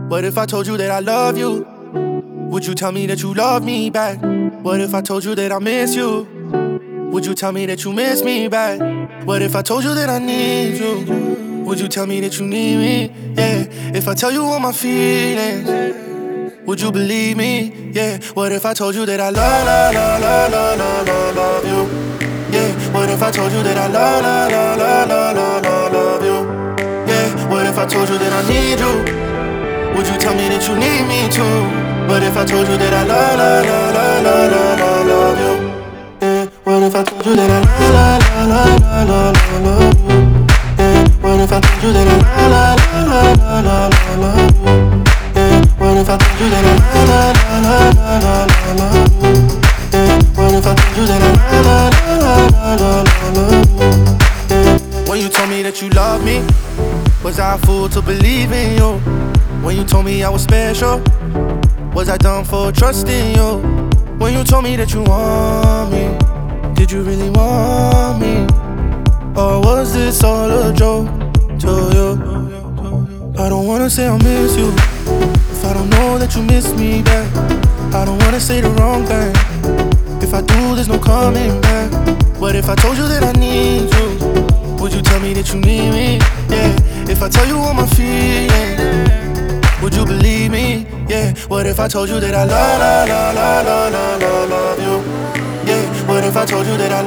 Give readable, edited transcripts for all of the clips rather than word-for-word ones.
What if I told you that I love you? Would you tell me that you love me back? What if I told you that I miss you? Would you tell me that you miss me back? What if I told you that I need you? Would you tell me that you need me? Yeah. If I tell you all my feelings, would you believe me? Yeah. What if I told you that I love you? Yeah. What if I told you that I love you? Yeah. What if I told you that I need you? Would you tell me that you need me too? What if I told you that I love you? Yeah. What if I told you that I love you? Yeah. What if I told you that I love you? Yeah. What if I told you that I love you? Yeah. What if I told you that I love you? Yeah. When you told me that you love me, was I a fool to believe in you? When you told me I was special, was I dumb for trusting you? When you told me that you want me, did you really want me? Or was this all a joke to you? I don't wanna say I miss you if I don't know that you miss me back. I don't wanna say the wrong thing. If I do, there's no coming back. What if I told you that I need you? Would you tell me that you need me? Yeah. If I tell you all my feelings, would you believe me? Yeah. What if I told you that I love you? Yeah. What if I told you that I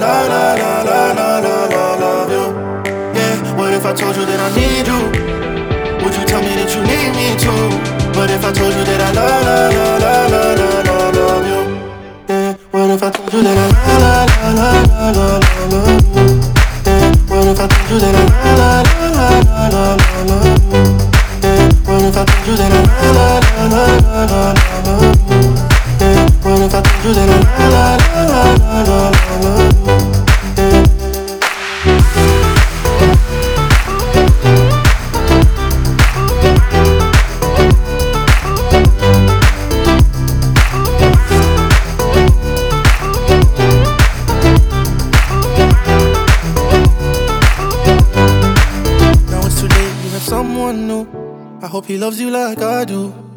love you? Yeah. What if I told you that I need you? Would you tell me that you need me too? What if I told you that I love you? Yeah. What if I told you that I love you? Yeah. What if I told you that I love you? Yeah. What if I told you that I love you? Yeah. What if I told you that I love you? Yeah. Now it's too late, you have someone new. I hope he loves you like I do.